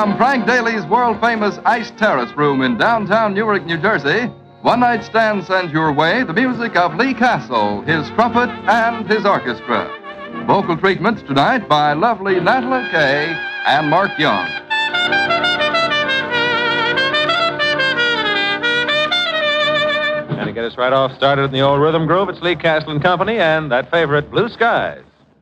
From Frank Daly's world-famous Ice Terrace room in downtown Newark, New Jersey, One Night Stand sends your way the music of Lee Castle, his trumpet, and his orchestra. Vocal treatments tonight by lovely Natalie Kay and Mark Young. And to get us right off started in the old rhythm groove, it's Lee Castle and Company and that favorite, Blue Skies.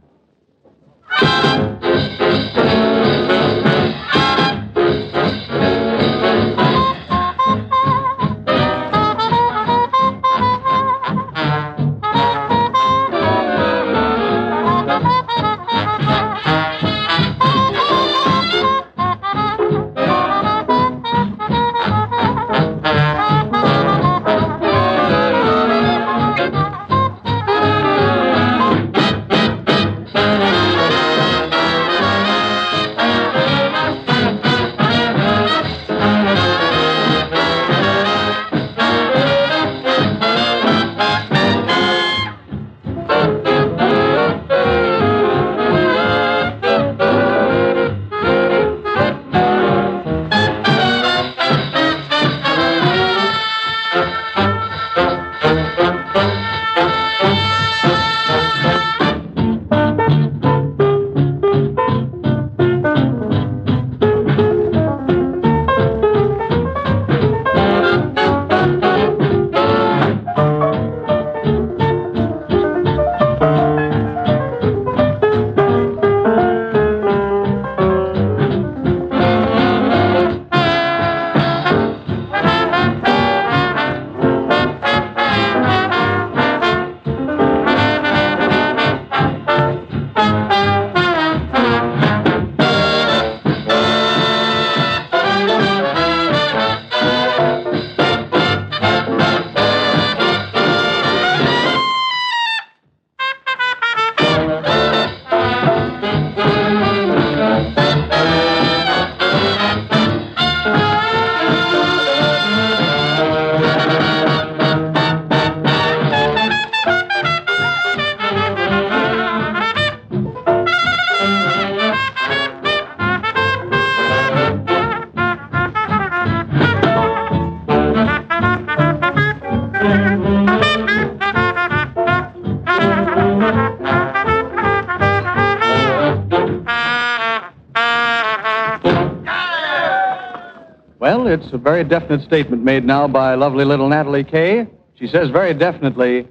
Well, it's a very definite statement made now by lovely little Natalie Kay. She says very definitely,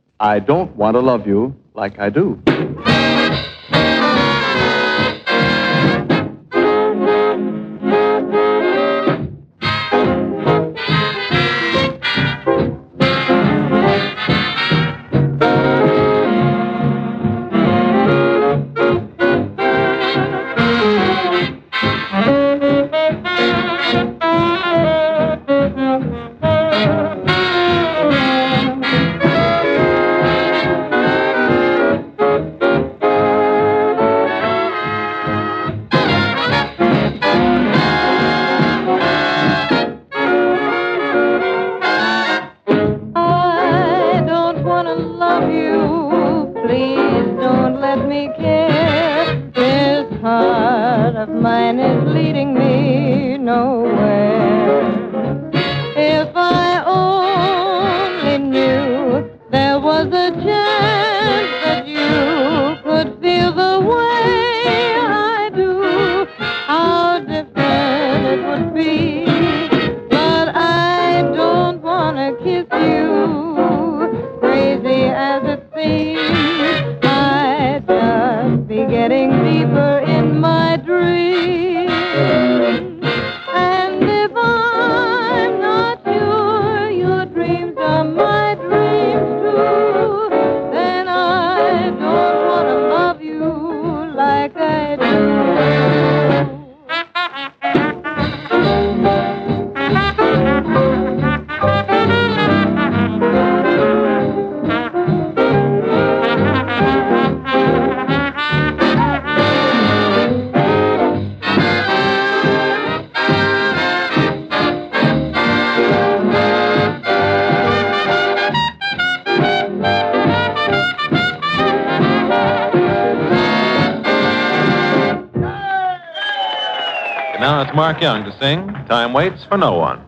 I don't want to love you like I do. My dreams too, then I Now it's Mark Young to sing Time Waits for No One.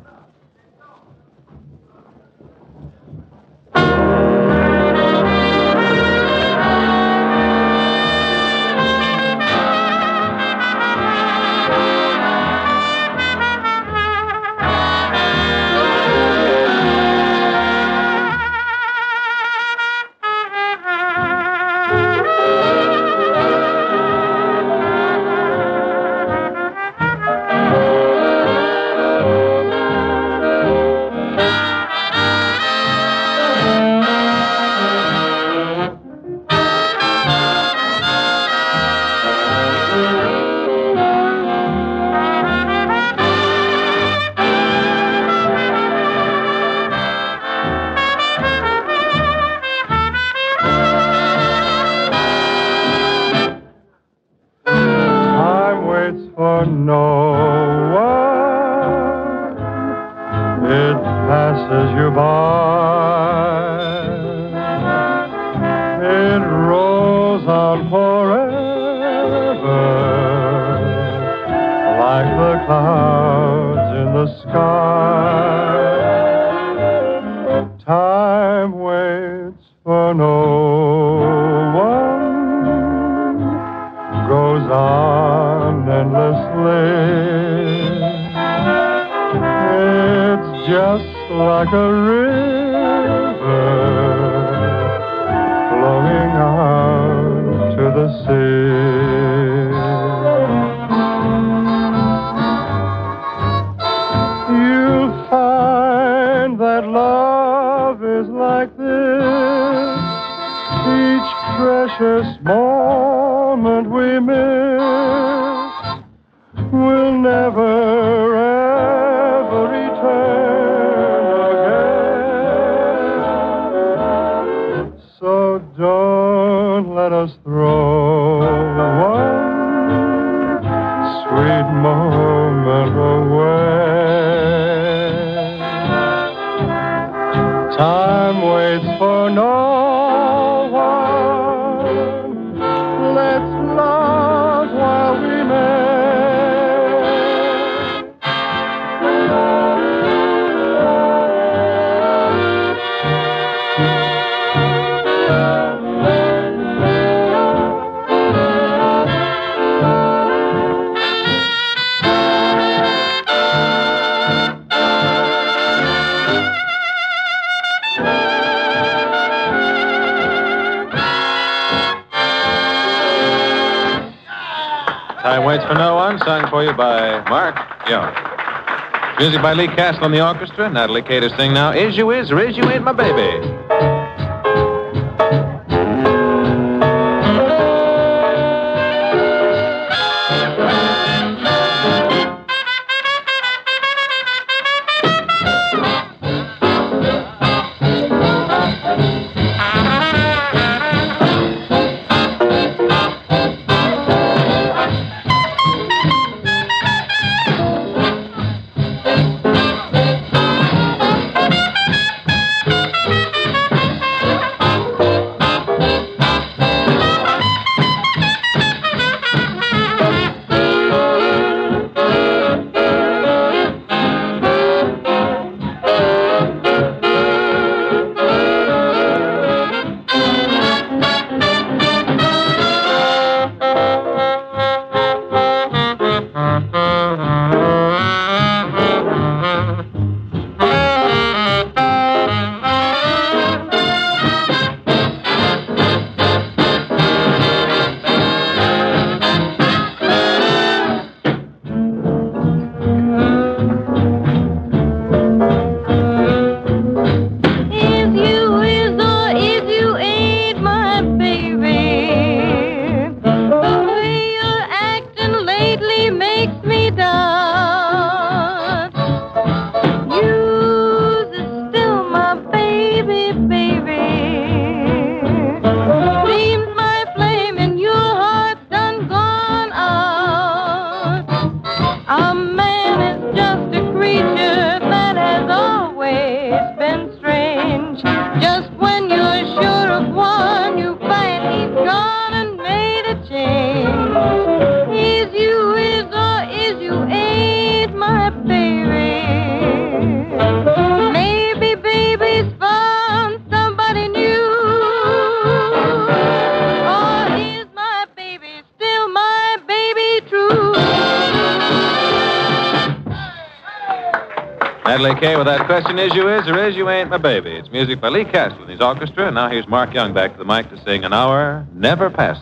For no one, it passes you by. It rolls on forever, like the clouds in the sky. Time waits for no one, goes on endlessly. It's just like a river flowing out to the sea. You'll find that love is like this. Each precious moment we miss will never, ever return again. So don't let us throw one sweet moment away. Time waits for no one. Let's love while we may. Time Waits for No One, sung for you by Mark Young. Music by Lee Castle and the orchestra. Natalie Kay to sing now, Is You Is or Is You Ain't My Baby. Natalie Kay with that question, Is You Is or Is You Ain't My Baby. It's music by Lee Castle and his orchestra. And now here's Mark Young back to the mic to sing An Hour Never Passes.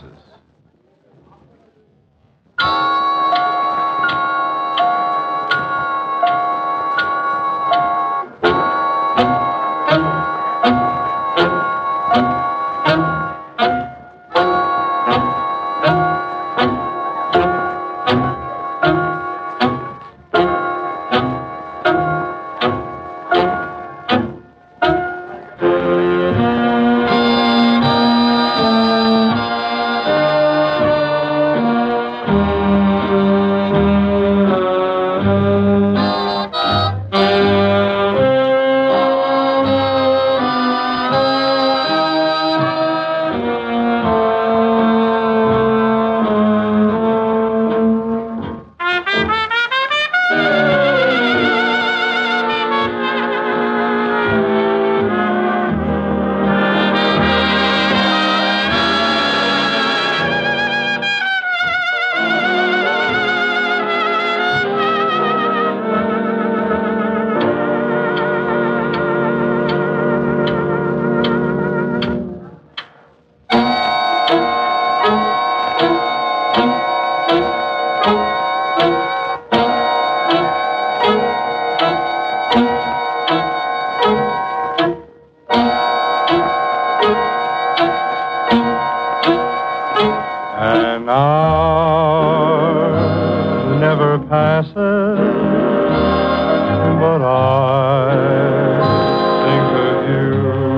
An hour never passes, but I think of you.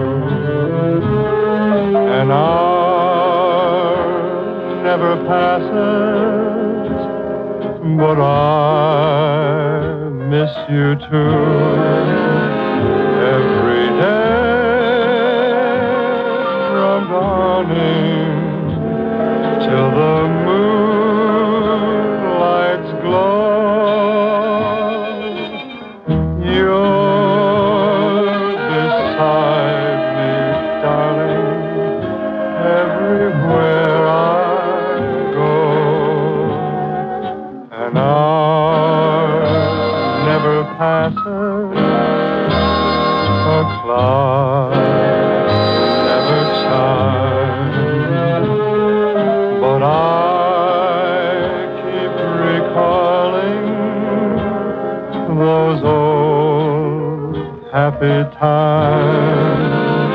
An hour never passes, but I miss you too. Every day from dawning till the moonlight's glow, you're beside me, darling, everywhere I go. An hour never passes, a clock never chimes, but I keep recalling those old happy times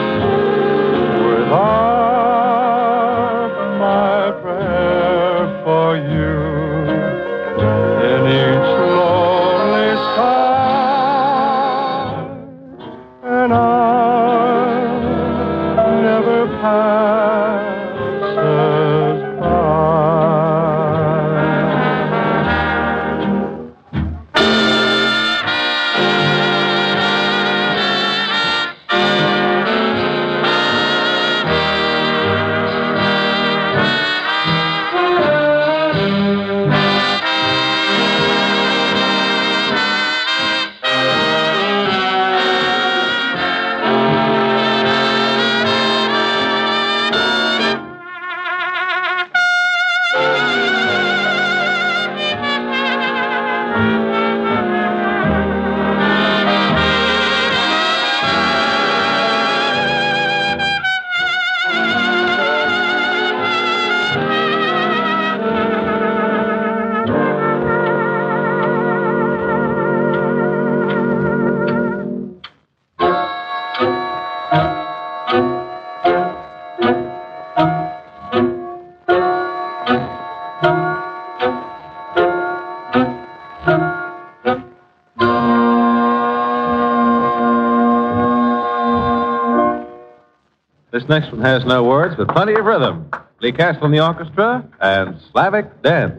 without my prayer for you in each lonely sky. And I never passes This next one has no words, but plenty of rhythm. Lee Castle and the orchestra and Slavic Dance.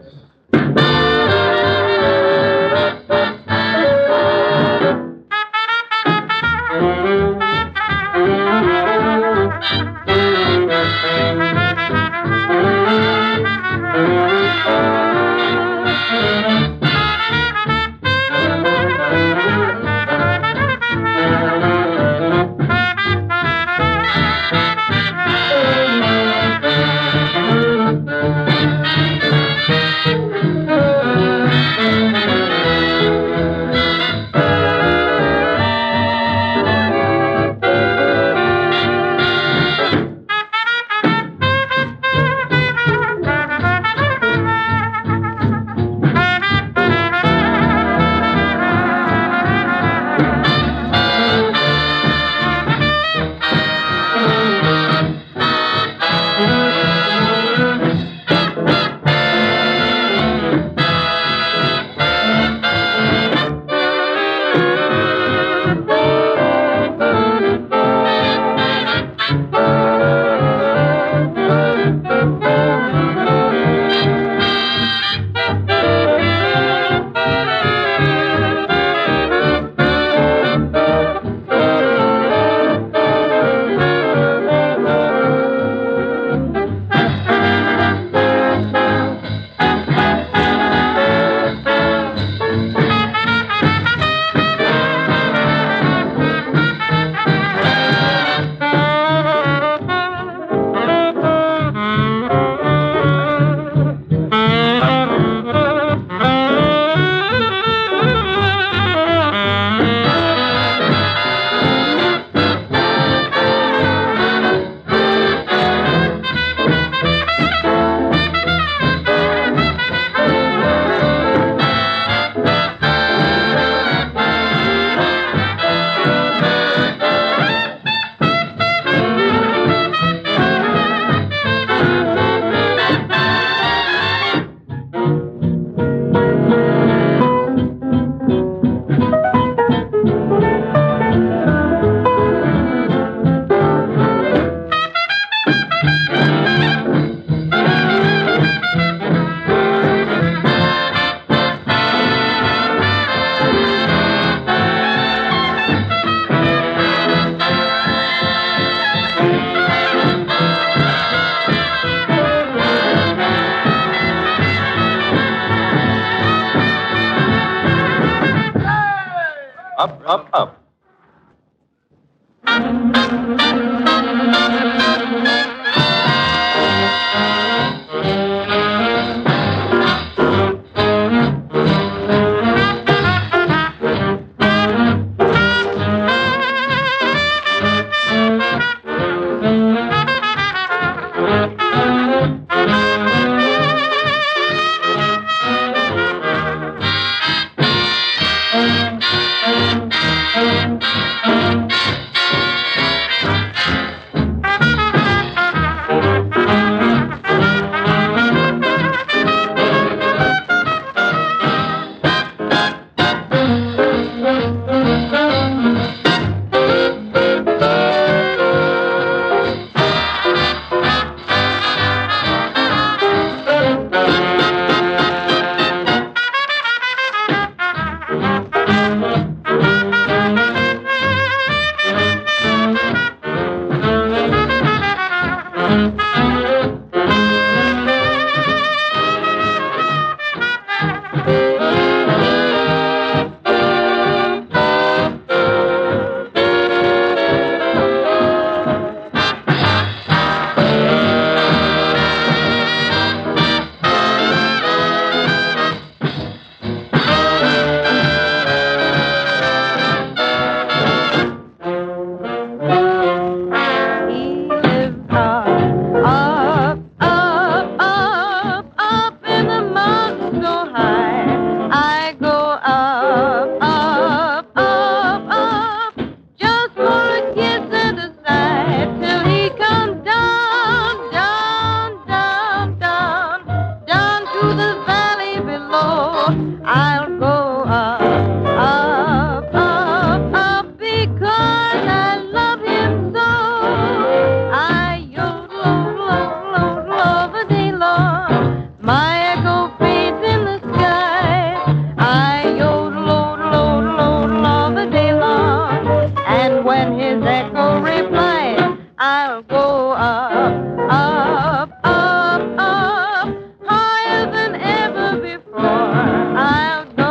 go up, up, up, higher than ever before. I'll go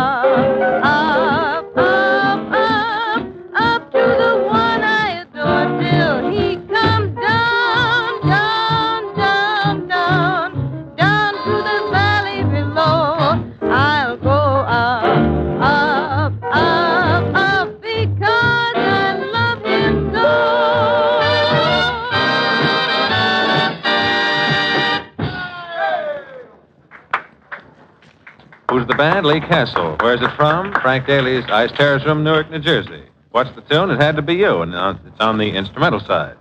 up, up to the one I adore till he comes down, down, down, down, down to the valley below. I'll go up, because I love him so. Who's the band? Lee Castle. Where's it from? Frank Daly's Ice Terrace Room, Newark, New Jersey. What's the tune? It Had to Be You, and it's on the instrumental side.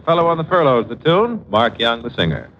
Fellow on the Furloughs, the tune. Mark Young, the singer.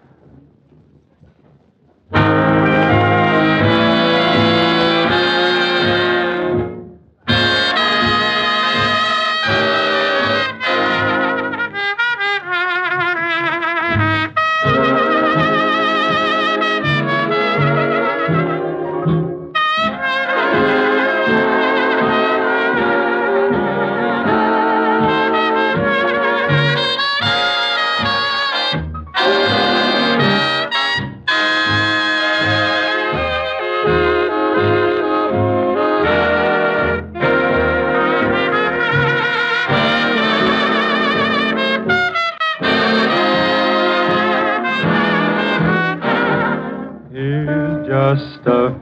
He's just a